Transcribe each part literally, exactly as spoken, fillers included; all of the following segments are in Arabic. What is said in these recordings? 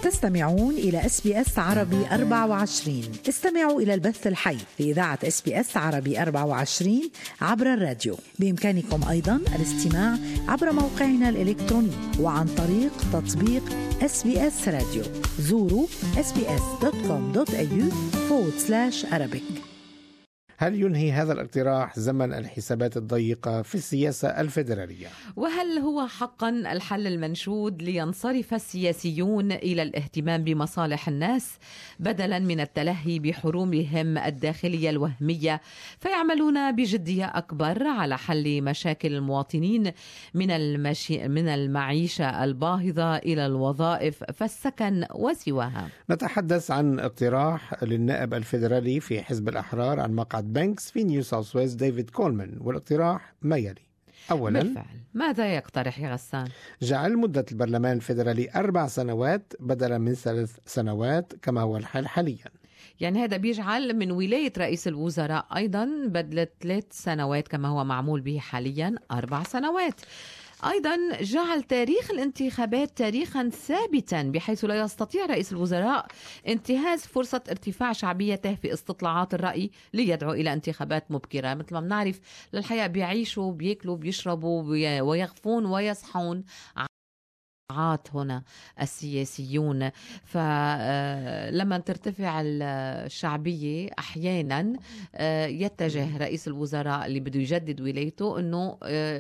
تستمعون إلى إس بي إس عربي أربعة وعشرين. استمعوا إلى البث الحي في إذاعة إس بي إس عربي أربعة وعشرين عبر الراديو. بإمكانكم أيضا الاستماع عبر موقعنا الإلكتروني وعن طريق تطبيق إس بي إس راديو. زوروا إس بي إس دوت كوم دوت إيه يو فورورد سلاش أرابيك. هل ينهي هذا الاقتراح زمن الحسابات الضيقة في السياسة الفيدرالية؟ وهل هو حقا الحل المنشود لينصرف السياسيون إلى الاهتمام بمصالح الناس بدلا من التلهي بحروبهم الداخلية الوهمية، فيعملون بجدية أكبر على حل مشاكل المواطنين من المشي من المعيشة الباهظة إلى الوظائف فالسكن وسواها؟ نتحدث عن اقتراح للنائب الفيدرالي في حزب الأحرار عن مقعد بنكس في نيو ساوث ويلز ديفيد كولمان، والاقتراح ما يلي. أولا، بالفعل ماذا يقترح يا غسان؟ جعل مدة البرلمان الفيدرالي أربع سنوات بدلا من ثلاث سنوات كما هو الحال حاليا. يعني هذا بيجعل من ولاية رئيس الوزراء أيضا بدل ثلاث سنوات كما هو معمول به حاليا أربع سنوات. أيضا جعل تاريخ الانتخابات تاريخا ثابتا بحيث لا يستطيع رئيس الوزراء انتهاز فرصة ارتفاع شعبيته في استطلاعات الرأي ليدعو إلى انتخابات مبكرة. مثل ما بنعرف للحقيقة بيعيشوا بيأكلوا بيشربوا ويغفون ويصحون هنا السياسيون، فلما ترتفع الشعبية أحيانا يتجه رئيس الوزراء اللي بده يجدد ولايته أنه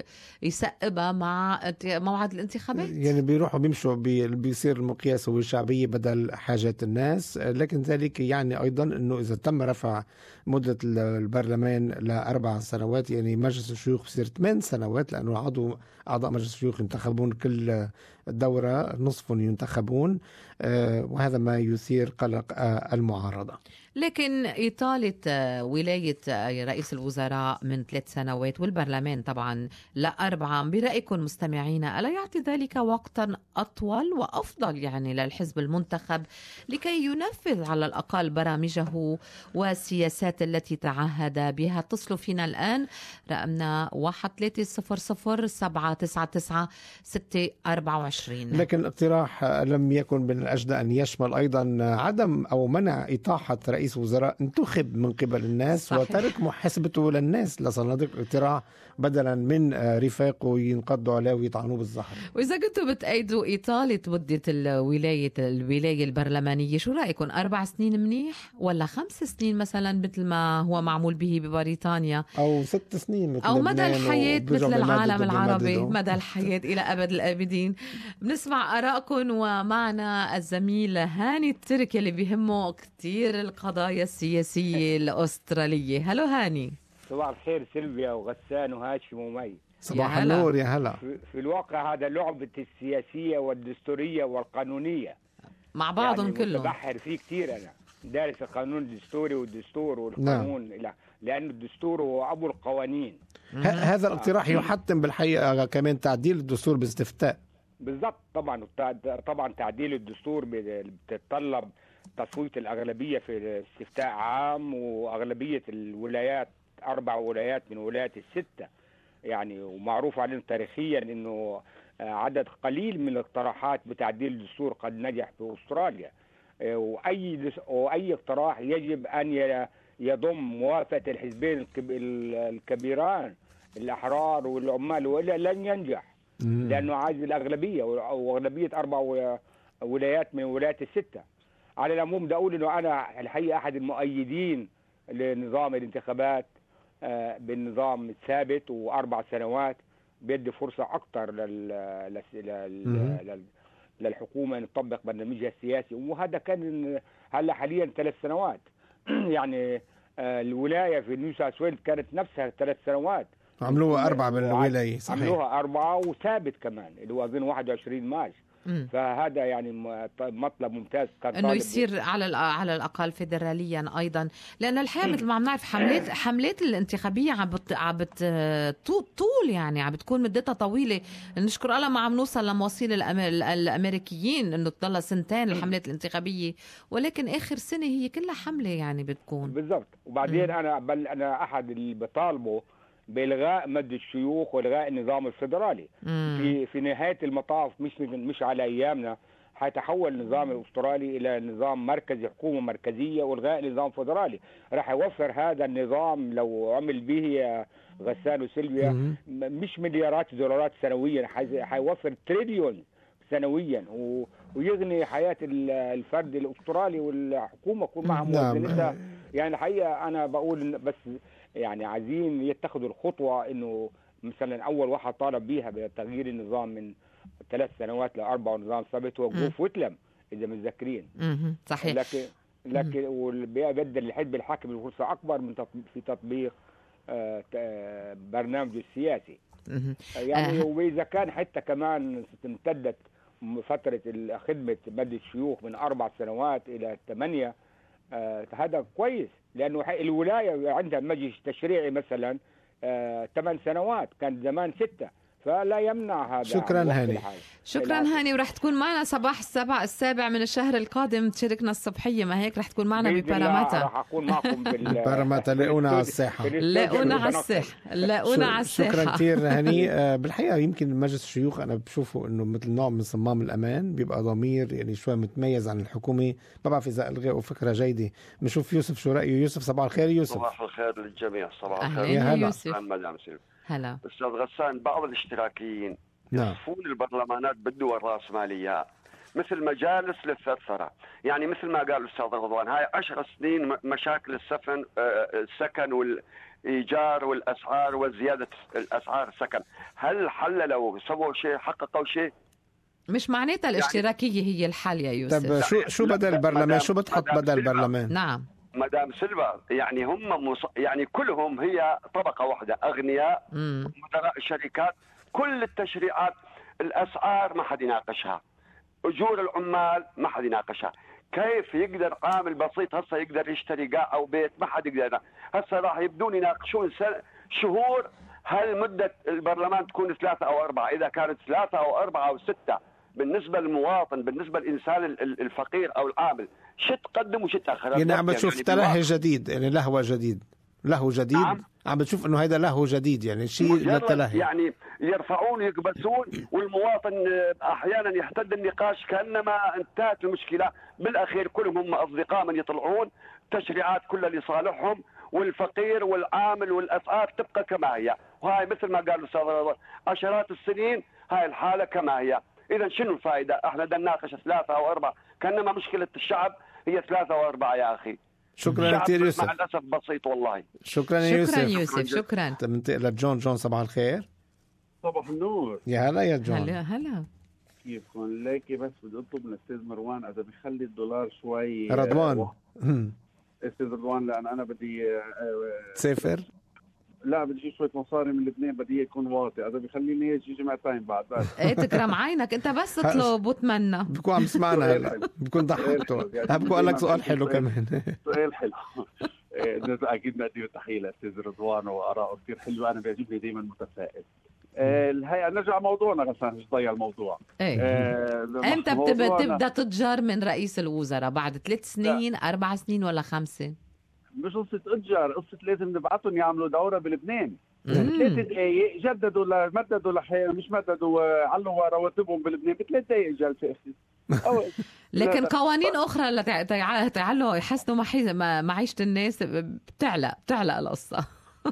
يسقبها مع موعد الانتخابات. يعني بيروحوا بيمشوا بي بيصير المقياس هو الشعبية بدل حاجات الناس، لكن ذلك يعني أيضا أنه إذا تم رفع مدة البرلمان لأربع سنوات يعني مجلس الشيوخ بصير ثمان سنوات، لأنه عضو أعضاء مجلس الشيوخ ينتخبون كل دورة، نصفهم ينتخبون، وهذا ما يثير قلق المعارضة. لكن إطالة ولاية رئيس الوزراء من ثلاث سنوات والبرلمان طبعا لأربعة برأيكم مستمعين ألا يعطي ذلك وقتا أطول وأفضل يعني للحزب المنتخب لكي ينفذ على الأقل برامجه والسياسات التي تعهد بها؟ اتصلوا فينا الآن رقمنا واحد ثلاثة صفر صفر سبعة تسعة تسعة ستة أربعة وعشرين. لكن الاقتراح لم يكن من الأجدى أن يشمل أيضا عدم أو منع إطاحة رئيس وزراء انتخب من قبل الناس صحيح. وترك محاسبته للناس لصناديق الاقتراع بدلا من رفاقه ينقضوا عليه ويطعنوه بالزهر. وإذا كنتوا بتأيدوا إطالة مدة الولاية الولاية البرلمانية شو رأيكم؟ أربع سنين منيح ولا خمس سنين مثلا مثل ما هو معمول به ببريطانيا، أو ست سنين مثل أو مدى الحياة مثل العالم العربي مدى الحياة إلى أبد الآبدين؟ بنسمع آرائكم ومعنا الزميل هاني التركي اللي بيهمه كتير القضايا السياسية الأسترالية. هلو هاني. صباح الخير سيلفيا وغسان وهاشم ومي. صباح النور يا هلا. في الواقع هذا لعبة السياسية والدستورية والقانونية مع بعضهم يعني كلهم. متبحر فيه كتير أنا دارس القانون الدستوري والدستور والقانون نعم. لأن الدستور هو أبو القوانين. هذا الاقتراح يحتم بالحقيقة كمان تعديل الدستور باستفتاء. بالضبط. طبعا طبعا تعديل الدستور بتتطلب تصويت الأغلبية في استفتاء عام، وأغلبية الولايات أربع ولايات من ولايات الستة يعني، ومعروف علينا تاريخيا إنه عدد قليل من الاقتراحات بتعديل الدستور قد نجح في أستراليا، وأي وأي اقتراح يجب أن يضم موافقة الحزبين الكبيران الأحرار والعمال وإلا لن ينجح لأنه عايز الأغلبية، وأغلبية أربع ولايات من ولايات الستة. على العموم بدي أقول إنه أنا الحقيقة أحد المؤيدين لنظام الانتخابات بالنظام الثابت وأربع سنوات بيدي فرصة أكتر لل... لل... للحكومة أن تطبق برنامجها السياسي، وهذا كان هلا حاليا ثلاث سنوات يعني الولاية في نيو ساوث ويلز كانت نفسها ثلاث سنوات، عملوها أربعة بالولاية صحيح، عملوها أربعة وثابت كمان اللي هو أظن واحد وعشرين مارس. مم. فهذا يعني مطلب ممتاز كان انه يصير على على الاقل فيدراليا ايضا، لان الحقيقه مثل ما عم نعرف حملات حملات الانتخابيه عم بت عم بت طول يعني عم بتكون مدتها طويله. نشكر الله ما عم نوصل لمواصيل الامريكيين انه تضل سنتين الحملات الانتخابيه، ولكن اخر سنه هي كلها حمله يعني بتكون بالضبط. وبعدين مم. انا بل انا احد اللي بطالبه بإلغاء مد الشيوخ وإلغاء النظام الفيدرالي. مم. في في نهاية المطاف مش مش على أيامنا حيتحول النظام الاسترالي الى نظام مركزي، حكومه مركزيه والغاء نظام فدرالي. راح يوفر هذا النظام لو عمل به غسان وسيلفيا مش مليارات دولارات سنويا، حيوفر تريليون سنويا ويغني حياه الفرد الاسترالي والحكومه يكون معها موازنتها. يعني الحقيقه انا بقول بس يعني عايزين يتخذوا الخطوه، انه مثلا اول واحد طالب بيها بتغيير النظام من ثلاث سنوات لاربع ونظام ثابت هو جوف ويتلم اذا متذكرين. صحيح. لكن لكن والبدل الحزب الحاكم فرصه اكبر من تطبيق في تطبيق آه برنامجه السياسي. يعني آه. واذا كان حتى كمان امتدت فتره خدمه مجلس الشيوخ من اربع سنوات الى ثمانيه، آه هذا كويس، لانه الولايه عندها مجلس تشريعي مثلا ثمان آه سنوات، كان زمان ستة، فلا يمنع هذا. شكرا هاني. شكرا هاني، ورح تكون معنا صباح السبع السابع من الشهر القادم تشاركنا الصبحية، ما هيك رح تكون معنا بباراماتا. رح أكون معكم بباراماتا. لاقونا على الساحة، لاقونا على الساحة، لاقونا على الساحة. شكرا كثير هاني. بالحقيقة يمكن مجلس الشيوخ أنا بشوفه إنه مثل نوع من صمام الأمان، بيبقى ضمير يعني شوي متميز عن الحكومة. ما بعرف إذا ألغاء فكرة جيدة. بنشوف يوسف شو رأيه. يوسف صباح الخير. يوسف صباح الخير للجميع. صباح الخير يا هلا مدام سيف. هلا أستاذ غسان، بعض الاشتراكيين يصفون البرلمانات بالدول الرأسمالية مثل مجالس للثرثرة. يعني مثل ما قال الأستاذ رضوان، هاي عشر سنين مشاكل السفن السكن والإيجار والأسعار وزيادة الأسعار السكن، هل حللوا سووا شيء، حققوا شيء؟ مش معناتها الاشتراكية يعني هي الحل يا يوسف. طب شو شو بدل البرلمان؟ شو بتحط بدل البرلمان؟ نعم مدام سيلفا، يعني هم مص... يعني كلهم هي طبقة واحدة، أغنياء مدراء الشركات، كل التشريعات، الأسعار ما حد يناقشها، أجور العمال ما حد يناقشها. كيف يقدر عامل بسيط هسه يقدر يشتري قاع أو بيت؟ ما حد يقدر. هسه راح يبدون يناقشون شهور هل مدة البرلمان تكون ثلاثة أو أربعة. إذا كانت ثلاثة أو أربعة أو ستة بالنسبة للمواطن، بالنسبة للإنسان الفقير أو العامل، شو تقدم وشو تأخر؟ يعني عم بتشوف يعني تلهي جديد، يعني لهوة جديد، لهو جديد. نعم. عم بتشوف انه هذا لهو جديد، يعني شيء للتلهي. يعني يرفعون يكبسون والمواطن احيانا يحتد النقاش كانما انتهت المشكله. بالاخير كلهم هم اصدقاء من يطلعون تشريعات كلها لصالحهم، والفقير والعامل والاسعار تبقى كما هي. وهاي مثل ما قال الاستاذ رضوان عشرات السنين هاي الحاله كما هي. اذا شنو الفائده؟ احنا بدنا نناقش ثلاثه او اربعه، كانما مشكله الشعب هي ثلاثه او اربعه يا اخي. شكرا كثير يوسف. مع الأسف بسيط والله. شكرا شكرا يوسف. يوسف. شكرا. بننتقل لجون. جون صباح الخير. صباح النور. يا هلا يا جون. هلا هلا. كيفكم؟ ليكي بس بدي اطلب من الاستاذ مروان اذا بيخلي الدولار شوي. رضوان. استاذ رضوان، لان انا بدي تسافر. لا بدي شوية مصاري من لبنان، بدي يكون واطي، إذا بيخليني يجي جمعتين بعد بس. إيه تكرم عينك، أنت بس اطلب وتمنى. بكون عم تسمعنا هلا، بكون ضحكته. بكون قال لك سؤال حلو كمان. سؤال حلو. أكيد نقدم تحية لأستاذ رضوان وآراءه كثير حلوة، أنا بيعجبني دايما متفائل. الهيئة نرجع موضوعنا غسان، مش ضيع الموضوع. ايه. آه أنت بتبدأ تتجر من رئيس الوزراء بعد ثلاث سنين، لا. أربع سنين ولا خمسة؟ مش قصة أتجار، قصة لازم نبعثهم يعملوا دورة بلبنان. ثلاث دقايق جددوا ل مددوا لحين مش مددوا علوا رواتبهم بلبنان بثلاث دقايق جلسة أخي. لكن قوانين أخرى لتعلوا يحسنوا معيشة الناس بتعلق بتعلق القصة.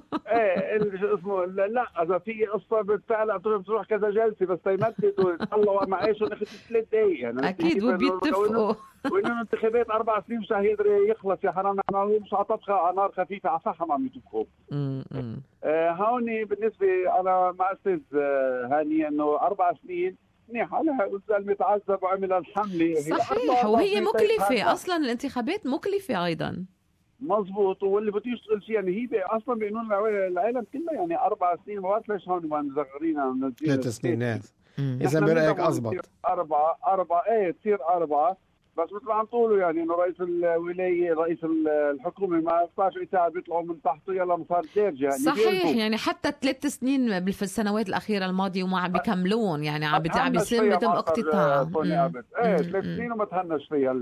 ايه اسمه لا اذا في قصه بتعلق بتروح كذا جلسه بس يمددوا يطلعوا معيشهم اخذ ثلاث دقايق يعني. اكيد وبيتفقوا وانه الانتخابات اربع سنين مش رح يقدر يخلص يا حرام. نحن مش على طبخه على نار خفيفه على فحم عم يطبخوا. آه هون بالنسبه انا مع استاذ هاني انه اربع سنين منيح على الزلمه تعذب وعمل الحمله. صحيح وهي مكلفه اصلا، الانتخابات مكلفه ايضا. مظبوط. واللي بده يشتغل شيء يعني هي اصلا بيقولون العالم كلها يعني اربع سنين، ما بعرف ليش هون ما مصغرينها منزلين ثلاث سنين. اذا برايك اضبط اربعه اربعه ايه تصير اربعه، بس مثل ما عم تقولوا يعني انه رئيس الولايه رئيس الحكومه ما ينفعش يساعد بيطلعوا من تحته يلا مصار دارجه يعني صحيح بيلبوا. يعني حتى ثلاث سنين في السنوات الاخيره الماضيه وما عم بيكملون يعني عم عم بيصير مثل اقتطاع ايه ثلاث سنين وما تهنش فيها.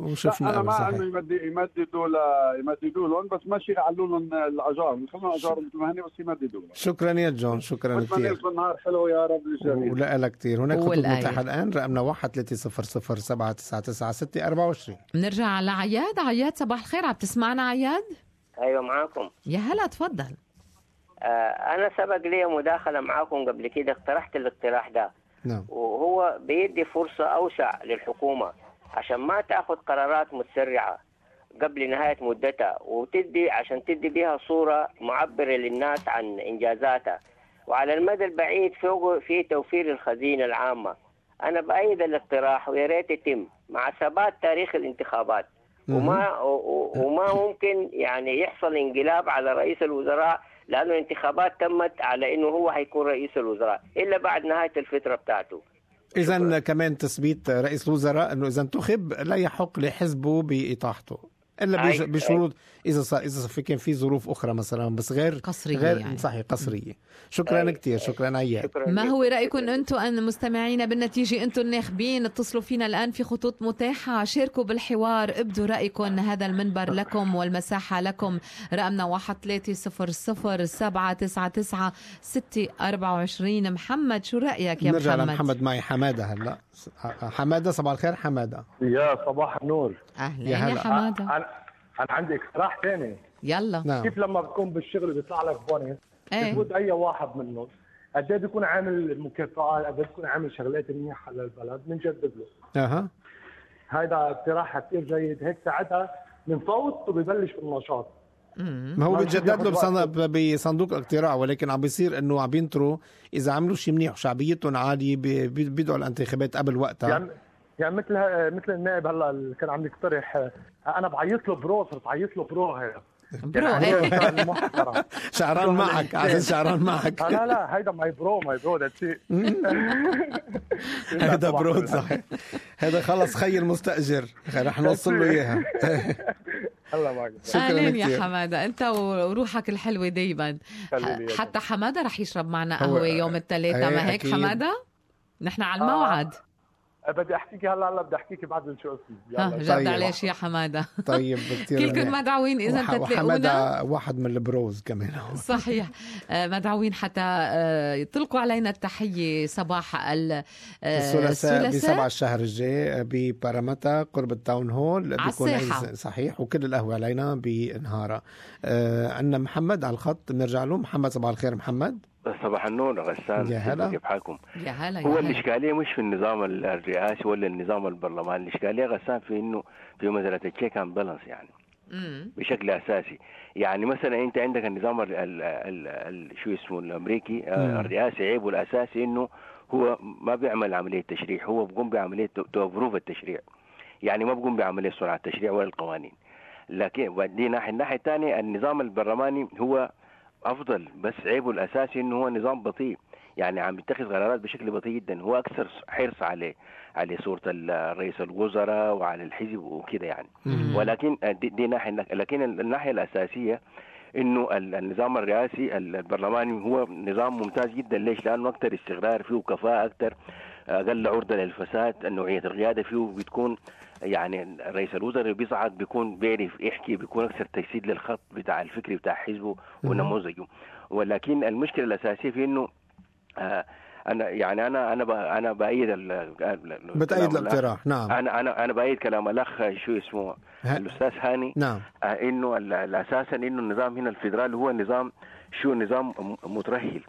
انا مع انه يمددوا لا يمددوا لهم بس ماشي يعلوا لهم الاجار خلونا اجار مثل ما هن بس يمددوا لهم. شكرا يا جون شكرا كثير. بتمنى نهار حلو يا رب للجميع. ولا لك كثير. هناك خطوط متاحه الان رقمنا واحد ثلاثة صفر صفر سبعة تسعة تسعة ستة أربعة وعشرين. بنرجع على عياد. عياد صباح الخير، عم تسمعنا عياد؟ ايوه معاكم. يا هلا تفضل. آه انا سبق لي مداخله معاكم قبل كده، اقترحت الاقتراح ده. نعم. وهو بيدي فرصه اوسع للحكومه عشان ما تاخذ قرارات متسرعه قبل نهايه مدتها، وتدي عشان تدي بها صوره معبره للناس عن انجازاتها، وعلى المدى البعيد فوق في توفير الخزينه العامه. انا بايد الاقتراح ويا ريت يتم مع ثبات تاريخ الانتخابات، وما وما ممكن يعني يحصل انقلاب على رئيس الوزراء، لانه الانتخابات تمت على انه هو هيكون رئيس الوزراء الا بعد نهايه الفتره بتاعته. اذا كمان تثبيت رئيس الوزراء انه اذا انتخب لا يحق لحزبه باطاحته الا بشروط اذا صار اذا في كان في ظروف اخرى مثلا بس غير قصريه غير يعني. صحيح قصريه. شكرا كثير. شكرا عياد. ما هو رايكم انتم ان مستمعينا بالنتيجه انتم الناخبين؟ اتصلوا فينا الان في خطوط متاحه، شاركوا بالحوار، ابدوا رايكم، هذا المنبر لكم والمساحه لكم. رقمنا واحد ثلاثة صفر صفر سبعة تسعة تسعة ستة أربعة وعشرين. محمد شو رايك يا نرجع محمد؟ نرجع لمحمد. معي حماده هلا. حماده صباح الخير. حماده يا صباح النور. اهلا يا, يا حماده. أنا, انا عندي اقتراح ثاني. يلا. نعم. كيف لما بتكون بالشغل بيطلع لك بونس ايه؟ بتفوت اي واحد منهم قد ايه بيكون عامل مكافآت، قد ايه بيكون عامل شغلات منيحه للبلد بنجدد له. اها هذا اقتراح كثير جيد. هيك ساعتها بنفوت وبيبلش بالنشاط. ما هو بيتجدد له بصندوق الاقتراع، ولكن عم بيصير انه عم بينطروا اذا عملوا شيء منيح وشعبيتهم عاليه بيدعوا الانتخابات قبل وقتها. يعني يعني مثل مثل النائب هلا اللي كان عم يقترح، انا بعيط له برو، صرت بعيط له برو. هذا برو شعران معك عشان شعران معك. لا لا هيدا ماي برو ماي برو ذات شيء. هذا برو صحيح. هذا خلص خي المستاجر رح نوصل له اياها. هلا معك. اهلا يا حماده، انت وروحك الحلوه دايما. حتى حماده رح يشرب معنا قهوه يوم الثلاثاء، ما هيك حماده؟ نحن على الموعد. بدي احكيكي هلا هلا بدي احكيكي بعد شو اسمي. ها جد عليش يا حماده. طيب كثير كلكم مدعوين اذا وح... تتلاقونا. وحماده واحد من البروز كمان. صحيح مدعوين حتى يطلقوا علينا التحيه صباح الثلاثاء بسبعة الشهر الجاي ببارامتا قرب التاون هول بيكون صحيح، وكل القهوه علينا بنهارها. عندنا محمد على الخط بنرجع له. محمد صباح الخير. محمد صباح النور غسان. يا هلا. كيف حالكم؟ يا هلا. هو الإشكالية مش في النظام الرئاسي ولا النظام البرلماني، الإشكالية غسان في إنه في مسألة التشيك اند بالانس يعني مم. بشكل أساسي. يعني مثلا أنت عندك النظام ال ال ال ال شو اسمه الأمريكي آه الرئاسي، عيبه الأساسي إنه هو ما بيعمل عملية تشريع، هو بيقوم بعملية توفروف التشريع، يعني ما بيقوم بعملية صنع التشريع ولا القوانين. لكن دي ناحية. الناحية الثانية النظام البرلماني هو أفضل، بس عيبه الأساسي إنه هو نظام بطيء، يعني عم يتخذ قرارات بشكل بطيء جدا. هو أكثر حرص عليه على صورة رئيس الوزراء وعلى الحزب وكذا يعني. مم. ولكن دي, دي ناحية. لكن الناحية الأساسية إنه النظام الرئاسي البرلماني هو نظام ممتاز جدا. ليش؟ لأنه أكثر استقرار فيه وكفاءة أكثر، أقل عرضة للفساد، نوعية القيادة فيه بتكون يعني رئيس الوزراء بيصعد بيكون بيعرف يحكي، بيكون أكثر تجسيد للخط بتاع الفكري بتاع حزبه ونموذجه. ولكن المشكلة الأساسية في إنه آه أنا يعني أنا أنا أنا بأيد بتأيد الاقتراح. نعم. أنا أنا أنا بأيد كلام الأخ شو اسمه ها. الأستاذ هاني. نعم. آه إنه الأساسا إنه النظام هنا الفيدرالي هو نظام شو نظام مترهل،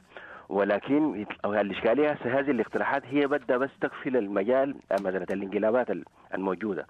ولكن الإشكالية هذه الاقتراحات هي بدها بس تكفل المجال مثلا الانقلابات الموجودة.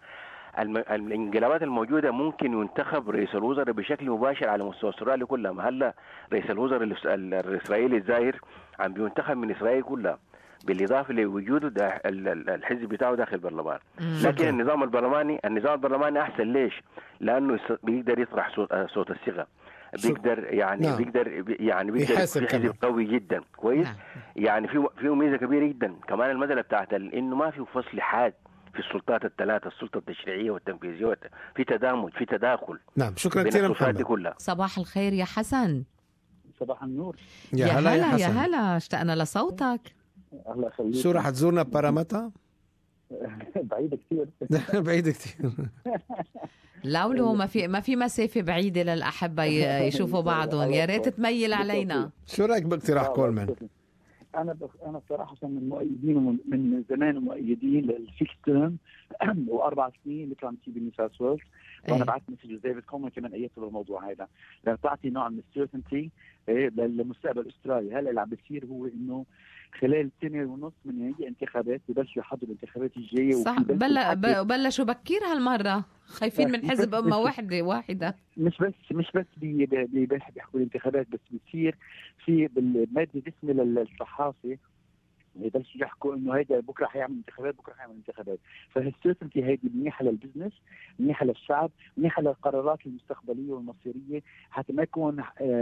الانقلابات الموجودة ممكن ينتخب رئيس الوزراء بشكل مباشر على مستوى استراليا كلها. محل رئيس الوزراء الإسرائيلي الزاهر عم بينتخب من إسرائيل كلها، بالإضافة لوجوده الحزب بتاعه داخل البرلمان. لكن النظام البرلماني النظام البرلماني أحسن. ليش؟ لأنه بيقدر يطرح صوت, صوت الصيغة، بيقدر يعني نعم. بيقدر يعني بيقدر في حزب قوي جدا كويس. نعم. يعني في في ميزة كبيرة جدا كمان المسألة بتاعت إنه ما في فصل حاد في السلطات الثلاثه، السلطه التشريعيه والتنفيذيه والت... في تدامج، في تداخل. نعم شكرا كثير محمد. كلها. صباح الخير يا حسن. صباح النور. يا, يا هلا يا حسن. يا هلا، اشتقنا لصوتك. الله يخليك. شو راح تزورنا ببارامتا؟ بعيدة كثير. بعيدة كثير. لولو ما في ما في مسافة بعيدة للأحبة يشوفوا بعضهم، يا ريت تميل علينا. شو رأيك باقتراح كولمان؟ أنا أنا بصراحة من المؤيدين من زمان مؤيدين للفيكس تيرم وأربع سنين مثل عم تجيب النيو ساوث ويلز، وأنا بعت مسج ديفيد كومان كمان أيدته بالموضوع هذا، لأن تعطي نوع من السيرتينتي للمستقبل الأسترالي. هلا اللي عم بيصير هو إنه خلال سنة ونص من هي انتخابات ببلشوا يحضروا الانتخابات الجاية. صح، بل بلشوا بكير هالمرة، خايفين من حزب أمة واحدة واحدة. مش بس مش بس بيحكوا الانتخابات، بس بيصير في بالمادة اسمه للصحافة يبلشوا يحكوا انه هيدا بكره حيعمل انتخابات، بكره حيعمل انتخابات. فالسيرتينتي هيدي منيحه للبزنس، منيحه للشعب، منيحه للقرارات المستقبليه والمصيريه، حتى ما يكون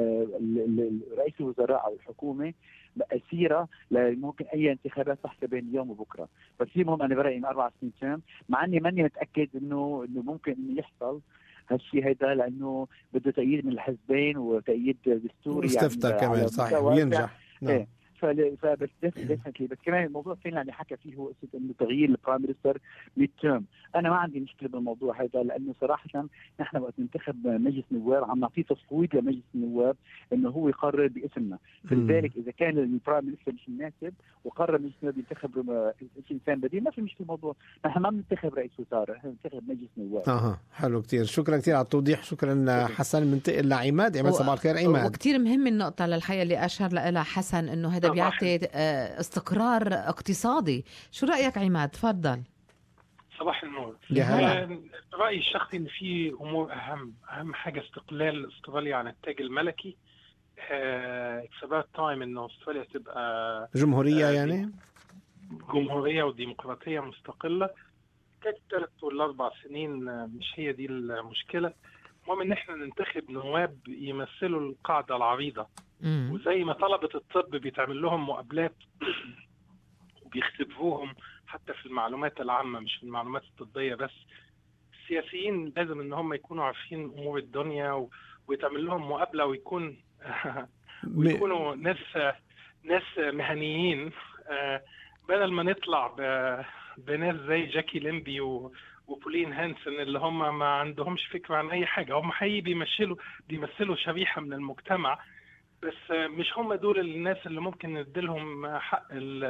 رئيس الوزراء او الحكومه أسيرة ممكن أي انتخابات تحصل بين اليوم وبكرة. بس في مهم أنا برأيي من أربع سنين تام، مع أني ماني متأكد إنه إنه ممكن إنه يحصل هالشيء هيدا، لأنه بده تأييد من الحزبين وتأييد دستوري واستفتاء يعني كمان صحيح وينجح. نعم. فبس ديفنتلي بس كمان الموضوع الثاني اللي حكى فيه هو قصه انه تغيير البرايم مينستر ميد تيرم. انا ما عندي مشكله بالموضوع هذا، لانه صراحه نحن وقت ننتخب مجلس النواب عم نعطيه تصويت لمجلس النواب انه هو يقرر باسمنا، فلذلك اذا كان البرايم مينستر مش مناسب وقرر مجلس النواب ينتخب انسان بديل ما في مشكله بالموضوع. نحن ما بننتخب رئيس وزراء، نحن بننتخب مجلس النواب. اها حلو كثير، شكرا كثير على التوضيح. شكرا حسن. منتقل لعماد. عماد صباح الخير. عماد، وكثير مهم النقطه للحقيقه اللي اشار لها حسن، انه هذا بيعطي استقرار اقتصادي. شو رأيك عماد؟ تفضل. صباح النور. آه رأيي الشخصي إن في أمور أهم أهم حاجة استقلال أستراليا عن التاج الملكي. It's about time إنه أستراليا تبقى جمهورية آه يعني جمهورية وديمقراطية مستقلة. كثرت الأربع سنين مش هي دي المشكلة، المهم إن إحنا ننتخب نواب يمثلوا القاعدة العريضة. مم. وزي ما طلبة الطب بيتعمل لهم مقابلات وبيختبروهم حتى في المعلومات العامة مش في المعلومات الطبية بس، السياسيين لازم ان هم يكونوا عارفين امور الدنيا و... ويتعمل لهم مقابلة ويكون ويكونوا ناس ناس مهنيين، بدل ما نطلع ب... بناس زي جاكي ليمبي و... وبولين هانسن اللي هم ما عندهمش فكرة عن اي حاجة. هم حقيقي بيمثلوا بيمثلوا شريحة من المجتمع، بس مش هم دول الناس اللي ممكن نديلهم حق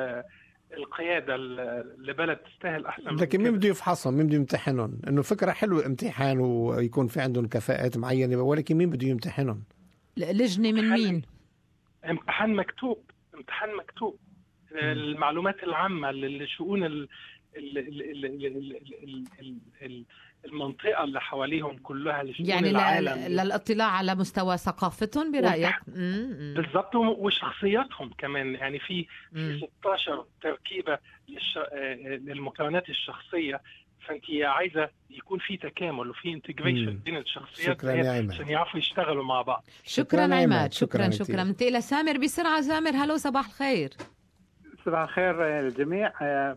القيادة لبلد تستاهل أحسن. لكن مين بده يفحصهم؟ مين بده يمتحنهم؟ إنه فكرة حلوة امتحان ويكون في عندهم كفاءات معينة، ولكن مين بده يمتحنهم؟ لجنة من مين؟ امتحان مكتوب، امتحان مكتوب. المعلومات العامة للشؤون ال ال ال ال ال المنطقة اللي حواليهم كلها، يعني للاطلاع على مستوى ثقافتهم برأيك؟ بالضبط، وشخصياتهم كمان. يعني في في ستة عشر تركيبة للش... للمكونات الشخصية، فانت عايزة يكون في تكامل وفي انتجريشن بين الشخصيات عشان يعرفوا يشتغلوا مع بعض. شكرا عماد. شكرا شكرا. منتقل سامر بسرعة. سامر هلو صباح الخير. صباح الخير للجميع.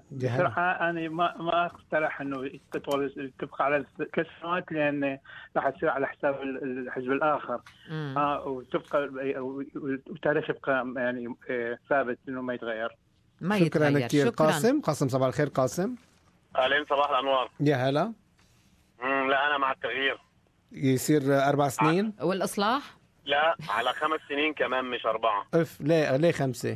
بصراحة أنا ما ما أقترح إنه تطول تبقى على كل سنوات، لأن راح تصير على حساب الحزب الآخر. آه وتبقى والتاريخ يبقى يعني ثابت إنه ما يتغير. ما شكرا يتغير. كثير. قاسم. قاسم صباح الخير. قاسم. أهلين صباح الأنوار. يا هلا. امم لا أنا مع التغيير. يصير أربع سنين. آه. والإصلاح؟ لا على خمس سنين كمان مش أربعة. أف ليه ليه خمسة؟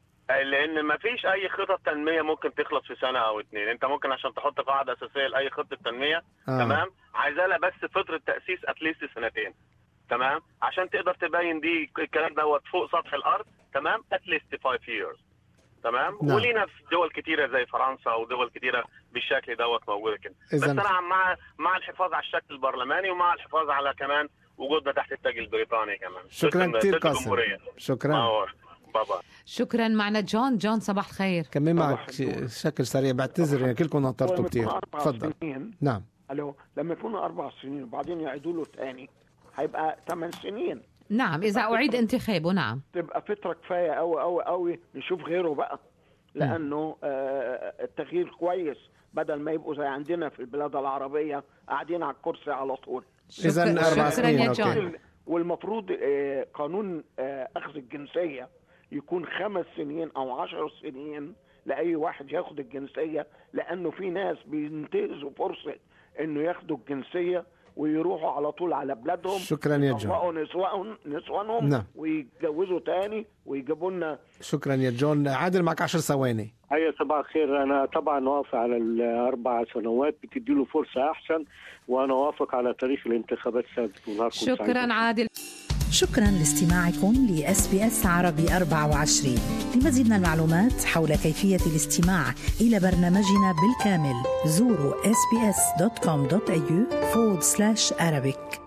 لان ما فيش اي خطط تنميه ممكن تخلص في سنه او اتنين. انت ممكن عشان تحط قاعده اساسيه لاي خطه تنميه آه. تمام، عايزه لها بس فتره تاسيس اتليست سنتين، تمام، عشان تقدر تبين دي الكلام دوت فوق سطح الارض، تمام، اتليست خمس years، تمام. نعم. ولينا في دول كتيره زي فرنسا ودول كتيره بالشكل دوت موجوده كده. بس انا مع مع الحفاظ على الشكل البرلماني ومع الحفاظ على كمان وجودنا تحت التاج البريطاني كمان. شكرا كثير قاسم. شكرا. آه. بابا. شكرا. معنا جون. جون صباح الخير. كمان معك شكل سريع، بعتذر يعني كلكم نطرتوا كتير. تفضل. نعم. الو لما يكونوا اربع سنين وبعدين يعيدوا له ثاني هيبقى ثمان سنين. نعم اذا اعيد انتخابه. نعم تبقى فتره كفايه قوي قوي قوي نشوف غيره بقى، لانه آه التغيير كويس بدل ما يبقوا زي عندنا في البلاد العربيه قاعدين على الكرسي على طول. اذا اربع سنين. والمفروض قانون اخذ الجنسيه يكون خمس سنين او عشر سنين لاي واحد ياخد الجنسيه، لانه في ناس بينتهزوا فرصه انه ياخدوا الجنسيه ويروحوا على طول على بلادهم. شكرا يا جون. نسوانهم نسوانهم نعم. ويتجوزوا تاني ويجيبوا لنا. شكرا يا جون. عادل معك عشر ثواني. هيا صباح الخير. انا طبعا وافق على الاربع سنوات، بتدي له فرصه احسن، وانا وافق على تاريخ الانتخابات السادس. شكرا عادل. شكرا لاستماعكم لإس بي إس عربي أربعة وعشرين. لمزيد من المعلومات حول كيفية الاستماع إلى برنامجنا بالكامل زوروا إس بي إس دوت كوم دوت إيه يو forward slash Arabic.